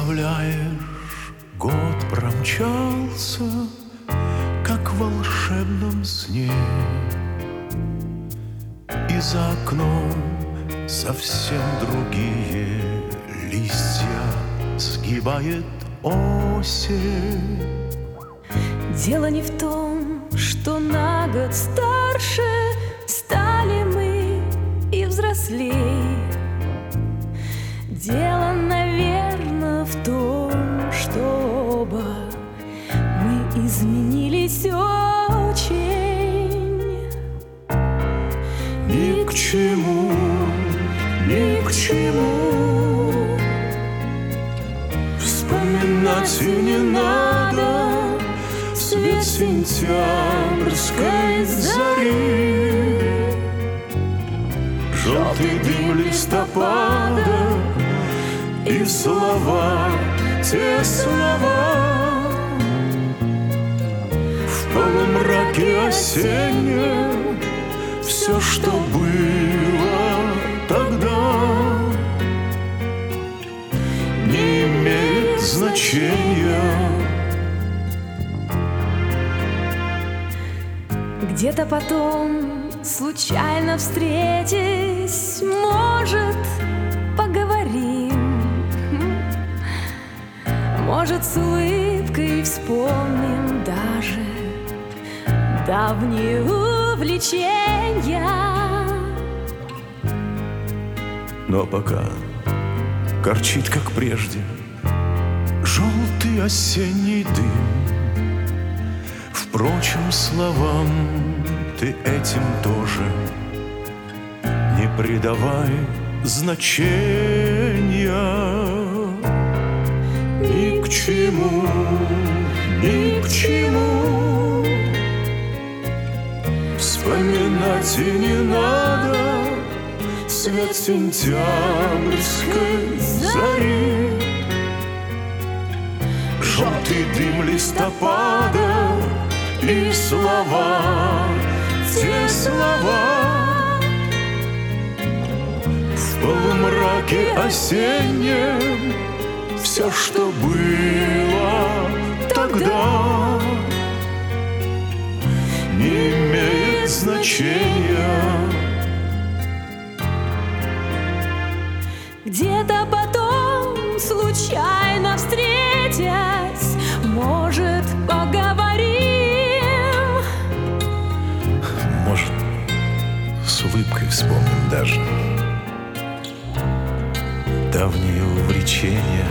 представляешь, год промчался, как в волшебном сне, и за окном совсем другие листья сгибает осень. Дело не в том, что на год старше стали мы и взрослей. Дело, наверное, в том, что оба мы изменились очень. Ни к чему, ни к чему вспоминать и не надо свет сентябрьской зари, желтый дым листопада и слова, те слова в полумраке осеннем. Все, что было тогда, не имеет значения. Где-то потом, случайно встретясь, может, поговорим, может, с улыбкой вспомним даже давние увлечения. Но пока горчит, как прежде, желтый осенний дым. Впрочем, словам ты этим тоже не придавай значения. Ни к чему, ни к чему вспоминать и не надо свет сентябрьской зари, желтый дым листопада и слова, те слова в полумраке осеннем. Все, что было тогда, не имеет значения. Где-то потом, случайно встретясь, может, поговорим. Может, с улыбкой вспомним даже давние увлечения.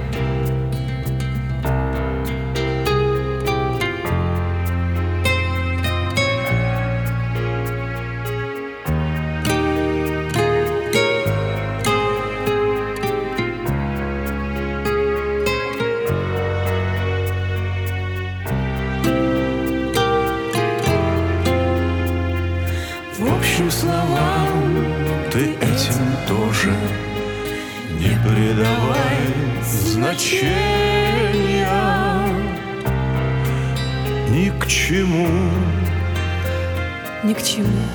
В общем, словам ты этим тоже не придавай значения. Ни к чему, Ни к чему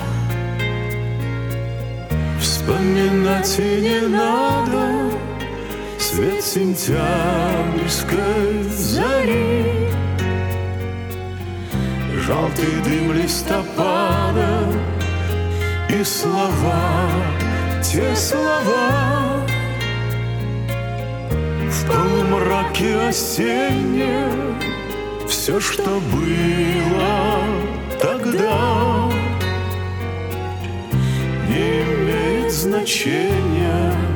вспоминать и не надо свет сентябрьской зари, желтый дым листопада и слова, те слова в полумраке осеннем. Все, что было тогда, не имеет значения.